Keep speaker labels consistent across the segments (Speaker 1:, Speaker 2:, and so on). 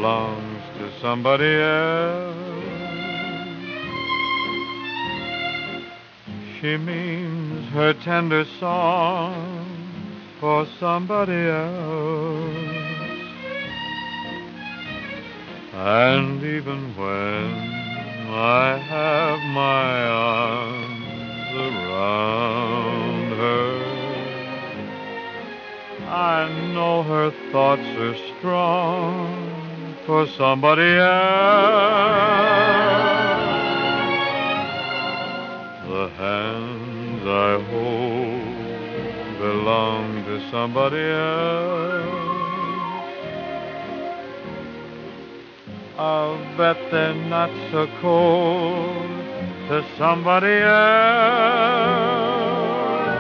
Speaker 1: belongs to somebody else. She means her tender song for somebody else. And even when I have my arms around her, I know her thoughts are strong for somebody else. The hands I hold belong to somebody else. I'll bet they're not so cold to somebody else.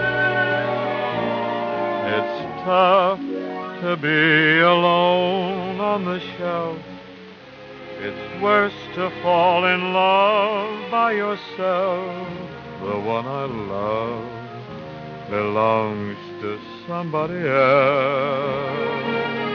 Speaker 1: It's tough to be alone on the shelf. It's worse to fall in love by yourself. The one I love belongs to somebody else.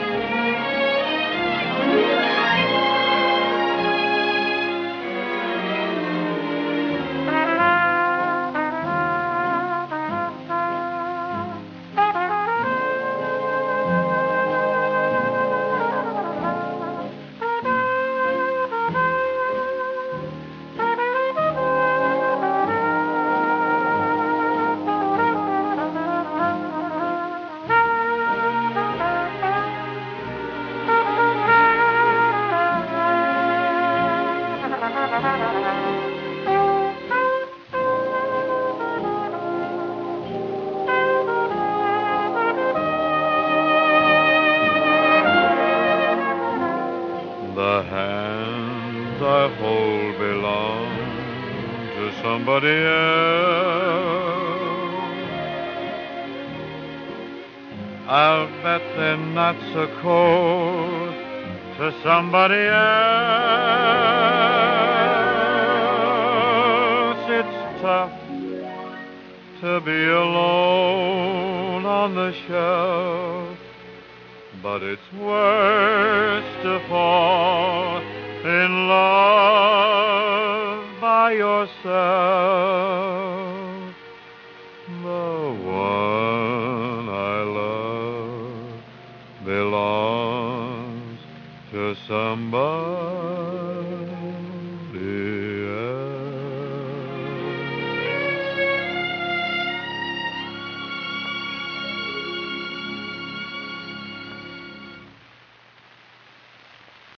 Speaker 1: The hands I hold belong to somebody else. I'll bet they're not so cold to somebody else. It's tough to be alone on the shelf, but it's worse to fall in love by yourself. The one I love belongs to somebody